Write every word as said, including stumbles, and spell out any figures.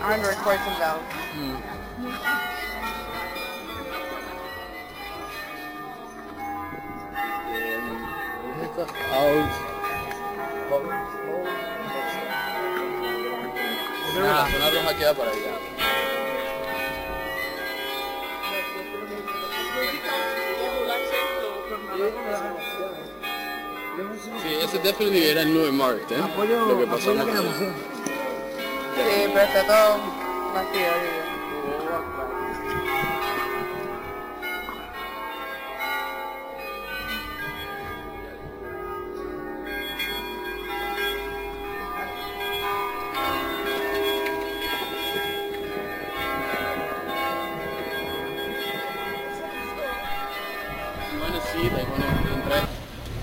I'm recording down. Mm. Out. Nah, una roja queda para allá. Sí, ese definitely era el nueve Mark, ¿eh? Lo que pasó. Sí, pero está todo vacío.